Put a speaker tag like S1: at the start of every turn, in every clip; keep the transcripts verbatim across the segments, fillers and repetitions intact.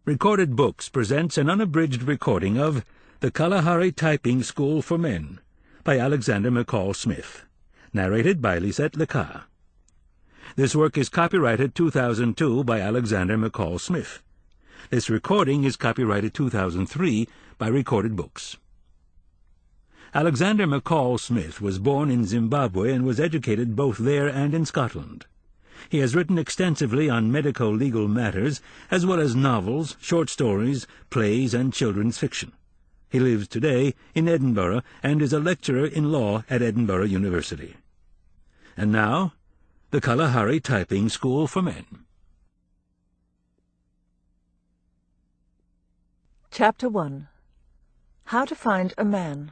S1: Recorded Books presents an unabridged recording of The Kalahari Typing School for Men by Alexander McCall Smith, narrated by Lisette Lecar. This work is copyrighted two thousand two by Alexander McCall Smith. This recording is copyrighted two thousand three by Recorded Books. Alexander McCall Smith was born in Zimbabwe and was educated both there and in Scotland. He has written extensively on medico-legal matters, as well as novels, short stories, plays, and children's fiction. He lives today in Edinburgh and is a lecturer in law at Edinburgh University. And now, the Kalahari Typing School for Men.
S2: Chapter one. How to Find a Man.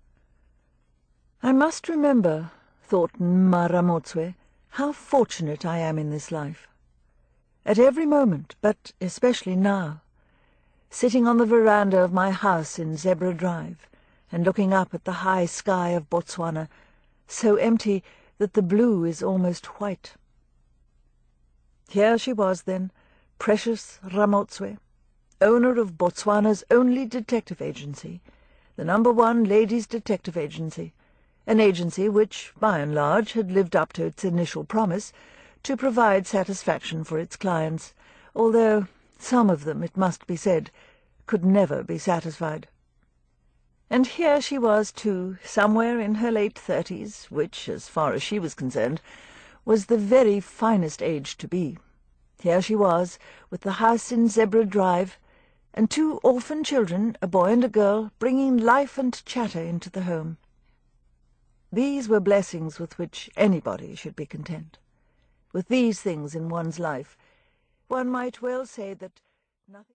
S2: I must remember, thought Maramotswe, how fortunate I am in this life. At every moment, but especially now, sitting on the veranda of my house in Zebra Drive, and looking up at the high sky of Botswana, so empty that the blue is almost white. Here she was then, precious Ramotswe, owner of Botswana's only detective agency, the number one ladies' detective agency, an agency which, by and large, had lived up to its initial promise to provide satisfaction for its clients, although some of them, it must be said, could never be satisfied. And here she was, too, somewhere in her late thirties, which, as far as she was concerned, was the very finest age to be. Here she was, with the house in Zebra Drive, and two orphan children, a boy and a girl, bringing life and chatter into the home. These were blessings with which anybody should be content. With these things in one's life, one might well say that nothing